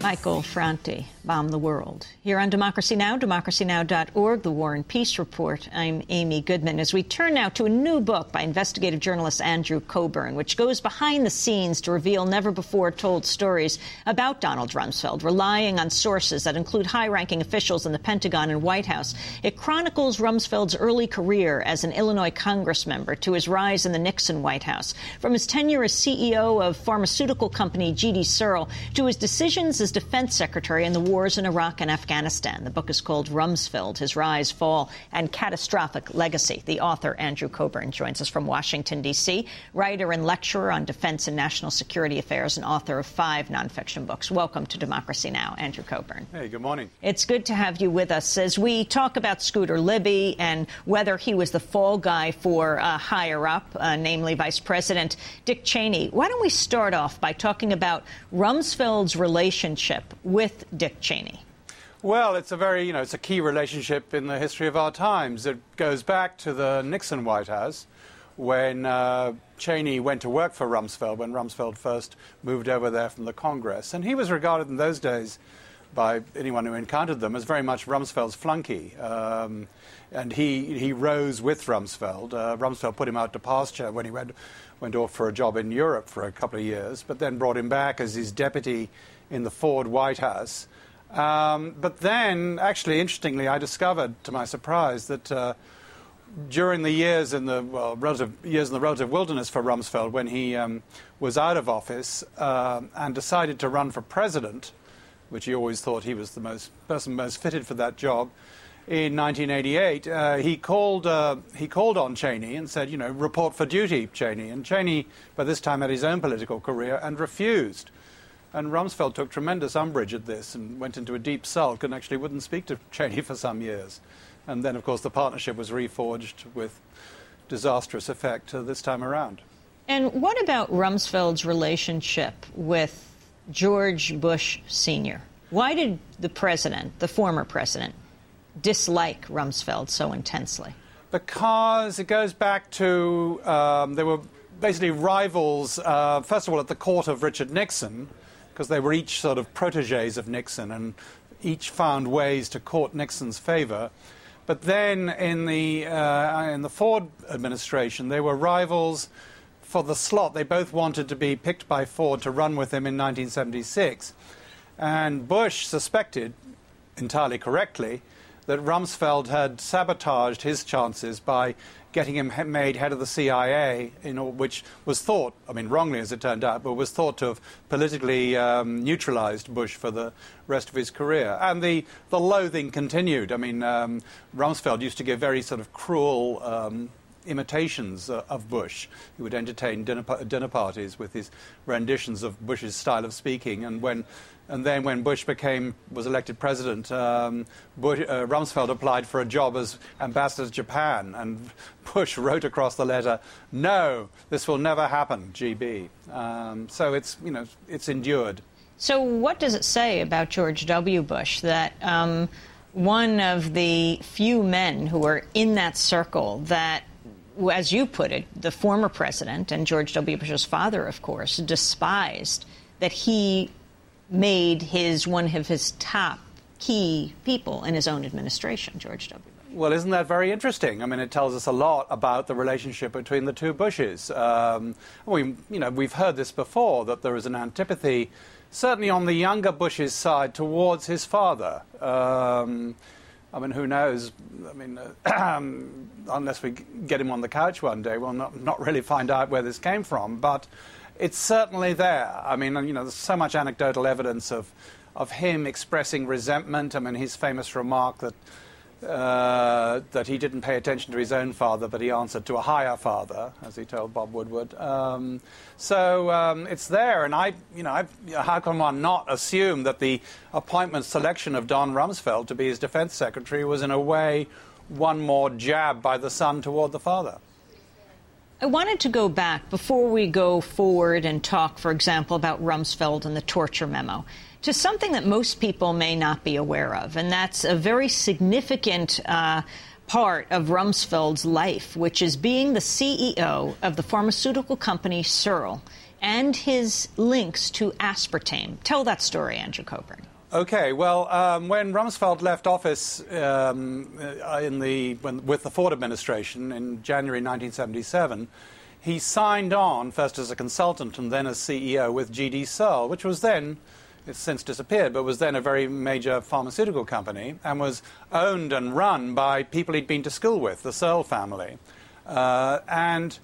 Michael Franti, Bomb the World. Here on Democracy Now!, democracynow.org, The War and Peace Report. I'm Amy Goodman. As we turn now to a new book by investigative journalist Andrew Coburn, which goes behind the scenes to reveal never-before-told stories about Donald Rumsfeld, relying on sources that include high-ranking officials in the Pentagon and White House. It chronicles Rumsfeld's early career as an Illinois Congress member to his rise in the Nixon White House, from his tenure as CEO of pharmaceutical company G.D. Searle to his decisions as defense secretary in the wars in Iraq and Afghanistan. The book is called Rumsfeld, His Rise, Fall, and Catastrophic Legacy. The author, Andrew Coburn, joins us from Washington, D.C., writer and lecturer on defense and national security affairs and author of 5 nonfiction books. Welcome to Democracy Now!, Andrew Coburn. Hey, good morning. It's good to have you with us as we talk about Scooter Libby and whether he was the fall guy for higher up, namely Vice President Dick Cheney. Why don't we start off by talking about Rumsfeld's relationship with Dick Cheney? Well, it's a very, it's a key relationship in the history of our times. It goes back to the Nixon White House when Cheney went to work for Rumsfeld, when Rumsfeld first moved over there from the Congress. And he was regarded in those days by anyone who encountered them as very much Rumsfeld's flunky. And he rose with Rumsfeld. Rumsfeld put him out to pasture when he went off for a job in Europe for a couple of years, but then brought him back as his deputy in the Ford White House. But then, actually, interestingly, I discovered, to my surprise, that during the years in the relative wilderness for Rumsfeld, when he was out of office and decided to run for president, which he always thought he was the person most fitted for that job, in 1988, he called on Cheney and said, report for duty, Cheney. And Cheney, by this time, had his own political career and refused. And Rumsfeld took tremendous umbrage at this and went into a deep sulk and actually wouldn't speak to Cheney for some years. And then, of course, the partnership was reforged with disastrous effect this time around. And what about Rumsfeld's relationship with George Bush Sr.? Why did the former president, dislike Rumsfeld so intensely? Because it goes back to they were basically rivals, first of all, at the court of Richard Nixon, because they were each sort of protégés of Nixon and each found ways to court Nixon's favor. But then in the Ford administration, they were rivals for the slot. They both wanted to be picked by Ford to run with him in 1976. And Bush suspected, entirely correctly, that Rumsfeld had sabotaged his chances by getting him made head of the CIA, which was thought, wrongly as it turned out, but was thought to have politically neutralized Bush for the rest of his career. And the loathing continued. Rumsfeld used to give very sort of cruel imitations of Bush. He would entertain dinner parties with his renditions of Bush's style of speaking. And then when Bush was elected president, Rumsfeld applied for a job as ambassador to Japan, and Bush wrote across the letter, "No, this will never happen, GB." So it's endured. So what does it say about George W. Bush that one of the few men who were in that circle that, as you put it, the former president and George W. Bush's father, of course, despised, that he made one of his top key people in his own administration, George W. Bush? Well, isn't that very interesting? It tells us a lot about the relationship between the two Bushes. We've heard this before, that there is an antipathy, certainly on the younger Bush's side, towards his father. Who knows? Unless we get him on the couch one day, we'll not really find out where this came from. But it's certainly there. There's so much anecdotal evidence of him expressing resentment. His famous remark that he didn't pay attention to his own father, but he answered to a higher father, as he told Bob Woodward. It's there, and how can one not assume that the appointment selection of Don Rumsfeld to be his defense secretary was, in a way, one more jab by the son toward the father? I wanted to go back, before we go forward and talk, for example, about Rumsfeld and the torture memo, to something that most people may not be aware of, and that's a very significant part of Rumsfeld's life, which is being the CEO of the pharmaceutical company Searle and his links to aspartame. Tell that story, Andrew Coburn. Okay, well, when Rumsfeld left office with the Ford administration in January 1977, he signed on, first as a consultant and then as CEO, with G.D. Searle, which was then, it's since disappeared, but was then a very major pharmaceutical company and was owned and run by people he'd been to school with, the Searle family. And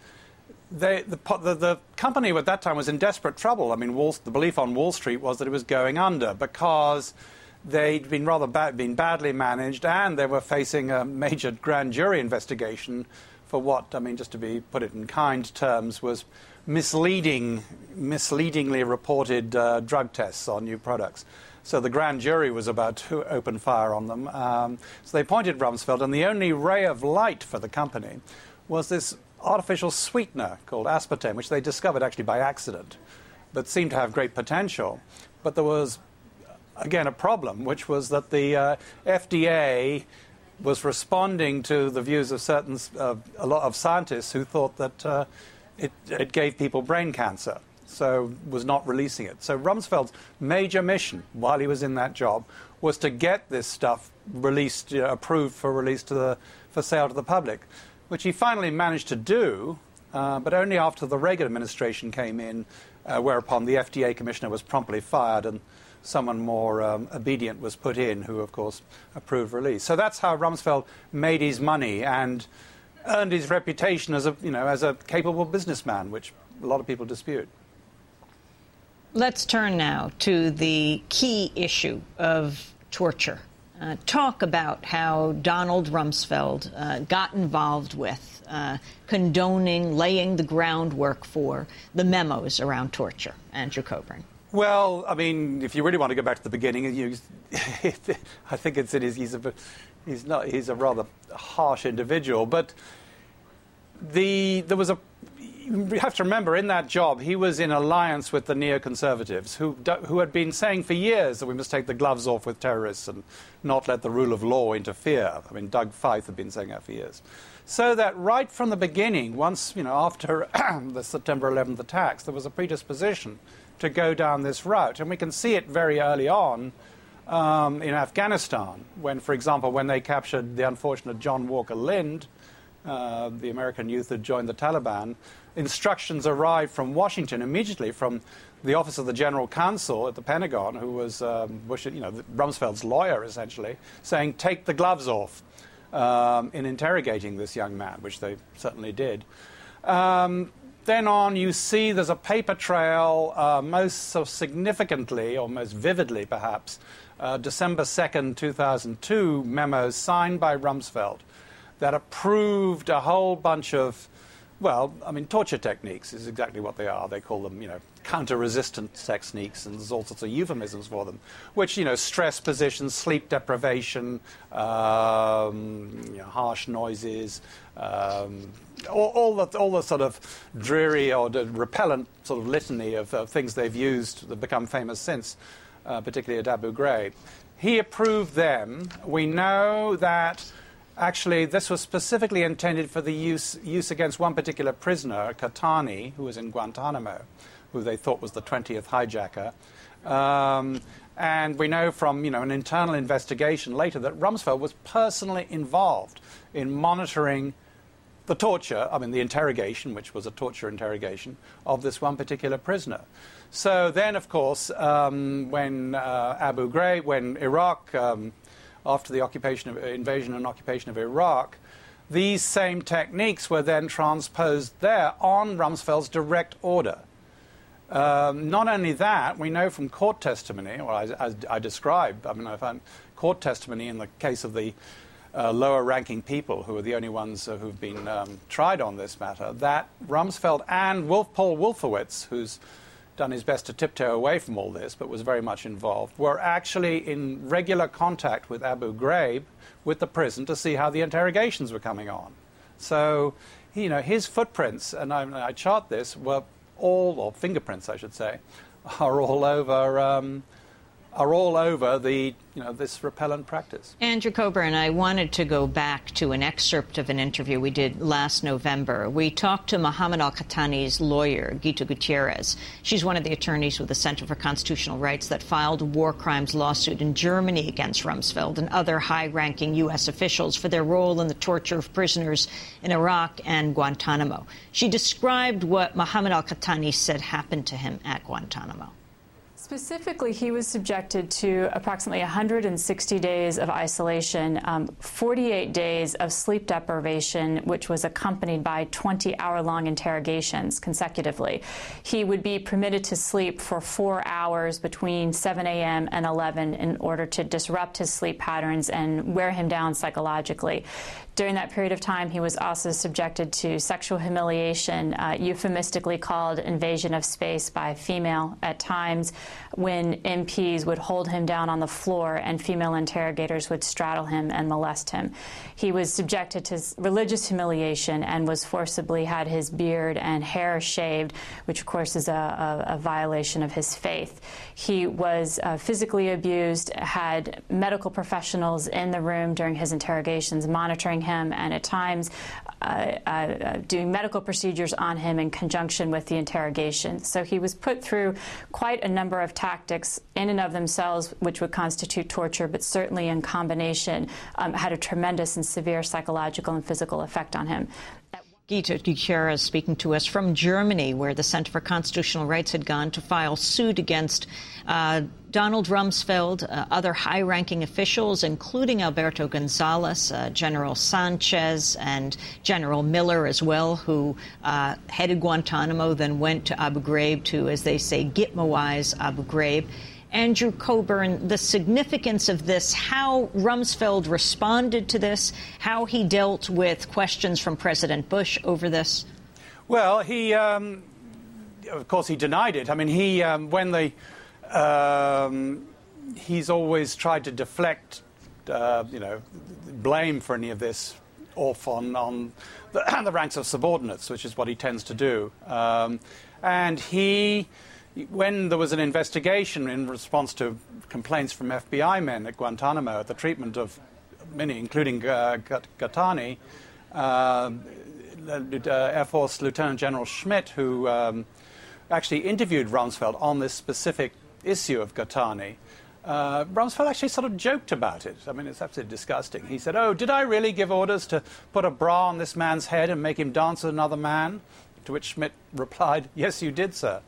the company at that time was in desperate trouble. I mean, the belief on Wall Street was that it was going under because they'd been been badly managed and they were facing a major grand jury investigation for what, I mean, just to put it in kind terms, was misleadingly reported drug tests on new products. So the grand jury was about to open fire on them. So they appointed Rumsfeld, and the only ray of light for the company was this artificial sweetener called aspartame, which they discovered actually by accident, but seemed to have great potential. But there was, again, a problem, which was that the FDA was responding to the views of a lot of scientists who thought that it gave people brain cancer, so was not releasing it. So Rumsfeld's major mission while he was in that job was to get this stuff released, approved for release for sale to the public, which he finally managed to do, but only after the Reagan administration came in, whereupon the FDA commissioner was promptly fired and someone more obedient was put in, who, of course, approved release. So that's how Rumsfeld made his money and earned his reputation as a capable businessman, which a lot of people dispute. Let's turn now to the key issue of torture. Talk about how Donald Rumsfeld got involved with condoning, laying the groundwork for the memos around torture. Andrew Coburn. Well, I mean, if you really want to go back to the beginning, I think he's a rather harsh individual. But you have to remember, in that job, he was in alliance with the neoconservatives, who had been saying for years that we must take the gloves off with terrorists and not let the rule of law interfere. I mean, Doug Feith had been saying that for years. So that right from the beginning, once, after the September 11th attacks, there was a predisposition to go down this route. And we can see it very early on in Afghanistan, for example, when they captured the unfortunate John Walker Lind, the American youth had joined the Taliban. Instructions arrived from Washington immediately from the Office of the General Counsel at the Pentagon, who was Rumsfeld's lawyer, essentially, saying, take the gloves off in interrogating this young man, which they certainly did. Then on, you see there's a paper trail, most significantly, or most vividly perhaps, December 2nd, 2002, memos signed by Rumsfeld that approved a whole bunch of, torture techniques is exactly what they are. They call them, counter-resistant techniques, and there's all sorts of euphemisms for them, which, stress positions, sleep deprivation, harsh noises, all the sort of dreary or repellent sort of litany of things they've used that have become famous since, particularly at Abu Ghraib. He approved them. We know that actually this was specifically intended for the use against one particular prisoner, Katani, who was in Guantanamo, who they thought was the 20th hijacker. And we know from an internal investigation later that Rumsfeld was personally involved in monitoring the torture, the interrogation, which was a torture interrogation, of this one particular prisoner. So then, of course, when Abu Ghraib, when Iraq, after the invasion and occupation of Iraq, these same techniques were then transposed there on Rumsfeld's direct order. Not only that, we know from court testimony, or as I described, I found court testimony in the case of the lower-ranking people, who are the only ones who've been tried on this matter, that Rumsfeld and Paul Wolfowitz, who's done his best to tiptoe away from all this, but was very much involved, were actually in regular contact with Abu Ghraib, with the prison, to see how the interrogations were coming on. So, his footprints, and I chart this, were all, or fingerprints, I should say, are all over are all over this repellent practice. Andrew Coburn, I wanted to go back to an excerpt of an interview we did last November. We talked to Mohammed al-Qahtani's lawyer, Gita Gutierrez. She's one of the attorneys with the Center for Constitutional Rights that filed a war crimes lawsuit in Germany against Rumsfeld and other high-ranking U.S. officials for their role in the torture of prisoners in Iraq and Guantanamo. She described what Mohammed al-Qahtani said happened to him at Guantanamo. Specifically, he was subjected to approximately 160 days of isolation, 48 days of sleep deprivation, which was accompanied by 20-hour-long interrogations consecutively. He would be permitted to sleep for 4 hours between 7 a.m. and 11 in order to disrupt his sleep patterns and wear him down psychologically. During that period of time, he was also subjected to sexual humiliation, euphemistically called invasion of space by a female at times, when MPs would hold him down on the floor and female interrogators would straddle him and molest him. He was subjected to religious humiliation and was forcibly had his beard and hair shaved, which of course is a violation of his faith. He was physically abused, had medical professionals in the room during his interrogations monitoring him and at times doing medical procedures on him in conjunction with the interrogation. So he was put through quite a number of tactics in and of themselves which would constitute torture, but certainly in combination had a tremendous and severe psychological and physical effect on him. Gita Gutierrez speaking to us from Germany, where the Center for Constitutional Rights had gone to file suit against Donald Rumsfeld, other high-ranking officials, including Alberto Gonzales, General Sanchez, and General Miller as well, who headed Guantanamo, then went to Abu Ghraib to, as they say, Gitmo-wise Abu Ghraib. Andrew Coburn, the significance of this, how Rumsfeld responded to this, how he dealt with questions from President Bush over this? Well, he, of course, he denied it. I mean, he, he's always tried to deflect, blame for any of this off on the ranks of subordinates, which is what he tends to do. And when there was an investigation in response to complaints from FBI men at Guantanamo at the treatment of many, including Qahtani, Air Force Lieutenant General Schmidt, who actually interviewed Rumsfeld on this specific issue of Qahtani, Rumsfeld actually sort of joked about it. I mean, it's absolutely disgusting. He said, "Oh, did I really give orders to put a bra on this man's head and make him dance with another man?" To which Schmidt replied, "Yes, you did, sir."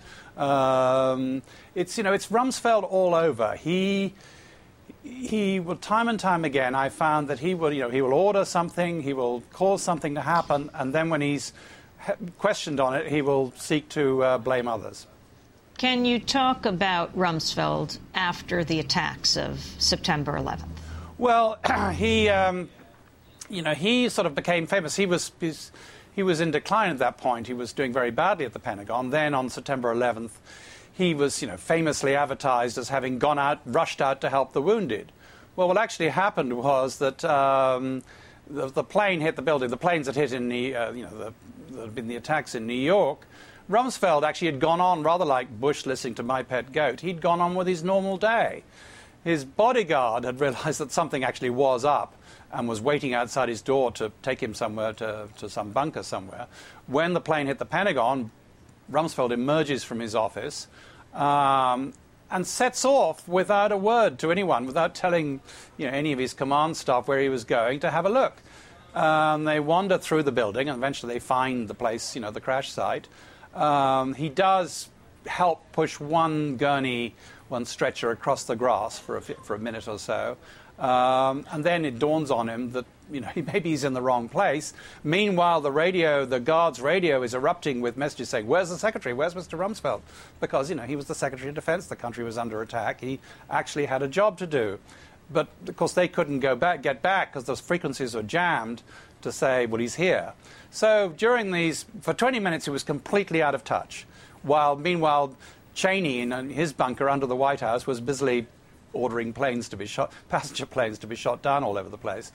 It's Rumsfeld all over. He will, time and time again, I found that he will order something, he will cause something to happen, and then when he's questioned on it, he will seek to blame others. Can you talk about Rumsfeld after the attacks of September 11th? Well, he sort of became famous. He was in decline at that point. He was doing very badly at the Pentagon. Then on September 11th, he was, famously advertised as having rushed out to help the wounded. Well, what actually happened was that the plane hit the building. The planes that hit in there had been the attacks in New York. Rumsfeld actually had gone on, rather like Bush listening to My Pet Goat, he'd gone on with his normal day. His bodyguard had realized that something actually was up and was waiting outside his door to take him somewhere, to some bunker somewhere. When the plane hit the Pentagon, Rumsfeld emerges from his office and sets off without a word to anyone, without telling any of his command staff where he was going, to have a look. They wander through the building, and eventually they find the place, the crash site. He does help push one stretcher across the grass for a minute or so. And then it dawns on him that, maybe he's in the wrong place. Meanwhile, the guard's radio is erupting with messages saying, "Where's the secretary? Where's Mr. Rumsfeld?" Because, he was the Secretary of Defense. The country was under attack. He actually had a job to do. But, of course, they couldn't get back because those frequencies were jammed to say, well, he's here. So for 20 minutes, he was completely out of touch. Meanwhile, Cheney in his bunker under the White House was busily ordering passenger planes to be shot down all over the place.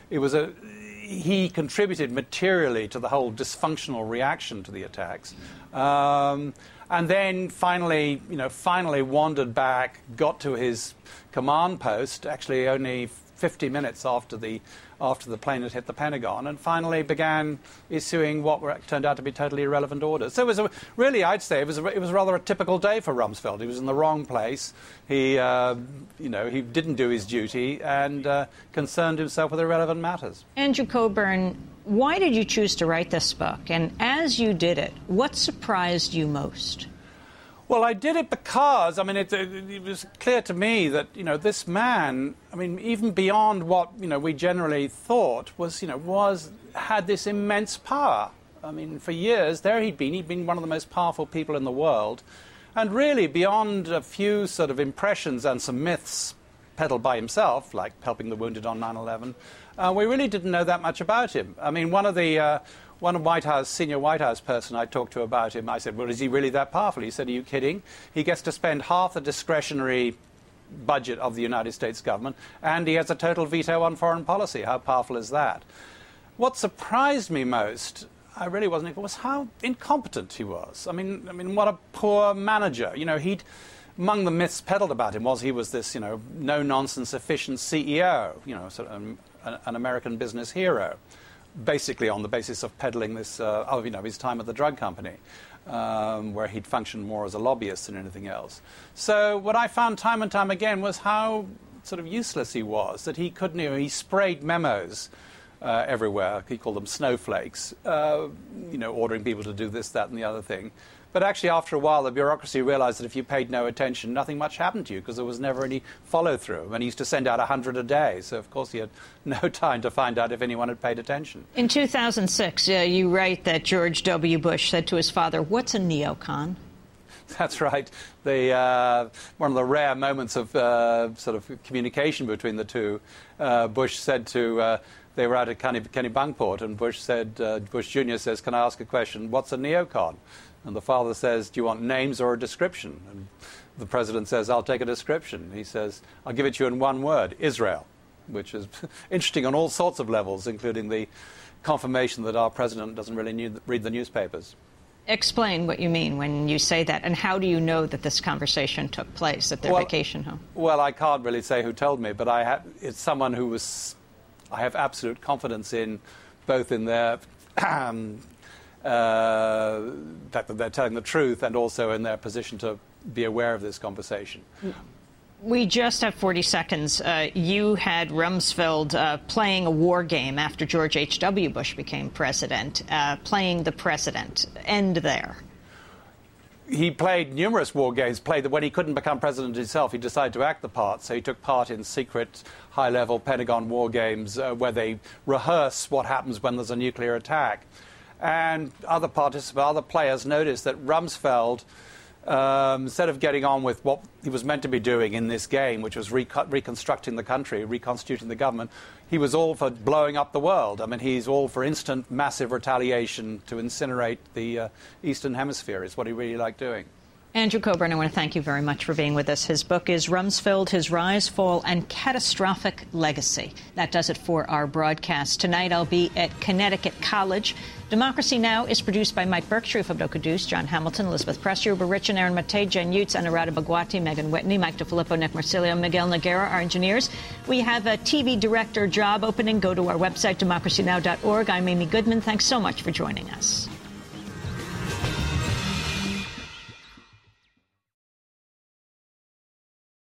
He contributed materially to the whole dysfunctional reaction to the attacks. And then finally wandered back, got to his command post, actually only 50 minutes after the plane had hit the Pentagon, and finally began issuing what turned out to be totally irrelevant orders. So it was I'd say it was rather a typical day for Rumsfeld. He was in the wrong place. He he didn't do his duty and concerned himself with irrelevant matters. Andrew Coburn, why did you choose to write this book? And as you did it, what surprised you most? Well, I did it because, it was clear to me that, this man, even beyond what, we generally thought had this immense power. For years there he'd been one of the most powerful people in the world. And really, beyond a few sort of impressions and some myths peddled by himself, like helping the wounded on 9/11, we really didn't know that much about him. One senior White House person I talked to about him, I said, well, is he really that powerful? He said, are you kidding? He gets to spend half the discretionary budget of the United States government, and he has a total veto on foreign policy. How powerful is that? What surprised me most, I really wasn't, was how incompetent he was. What a poor manager. Among the myths peddled about him was he was this, no-nonsense, efficient CEO, sort of an American business hero, basically on the basis of peddling this, his time at the drug company, where he'd functioned more as a lobbyist than anything else. So what I found time and time again was how sort of useless he was, that he couldn't, he sprayed memos everywhere. He called them snowflakes, ordering people to do this, that, and the other thing. But actually, after a while, the bureaucracy realized that if you paid no attention, nothing much happened to you, because there was never any follow-through. And he used to send out 100 a day, so of course he had no time to find out if anyone had paid attention. In 2006, you write that George W. Bush said to his father, "What's a neocon?" That's right. One of the rare moments of sort of communication between the two, Bush said to... they were out at Kennebunkport, and Bush Jr. says, "Can I ask a question? What's a neocon?" And the father says, "Do you want names or a description?" And the president says, "I'll take a description." He says, "I'll give it to you in one word, Israel," which is interesting on all sorts of levels, including the confirmation that our president doesn't really read the newspapers. Explain what you mean when you say that, and how do you know that this conversation took place at their vacation home? Well, I can't really say who told me, but it's someone who I have absolute confidence in, both in their that they're telling the truth and also in their position to be aware of this conversation. We just have 40 seconds. You had Rumsfeld playing a war game after George H.W. Bush became president, playing the president. End there. He played numerous war games, when he couldn't become president himself, he decided to act the part. So he took part in secret, high-level Pentagon war games where they rehearse what happens when there's a nuclear attack. And other players noticed that Rumsfeld, instead of getting on with what he was meant to be doing in this game, which was reconstructing the country, reconstituting the government, he was all for blowing up the world. He's all for instant, massive retaliation to incinerate the Eastern Hemisphere, is what he really liked doing. Andrew Coburn, I want to thank you very much for being with us. His book is Rumsfeld, His Rise, Fall, and Catastrophic Legacy. That does it for our broadcast. Tonight I'll be at Connecticut College. Democracy Now! Is produced by Mike Burke, Sharif Abdo-Qudus, John Hamilton, Elizabeth Presser, Uber Rich, and Aaron Matei, Jen Utz, Anurada Bagwati, Megan Whitney, Mike DeFilippo, Nick Marsilio, Miguel Noguera, our engineers. We have a TV director job opening. Go to our website, democracynow.org. I'm Amy Goodman. Thanks so much for joining us.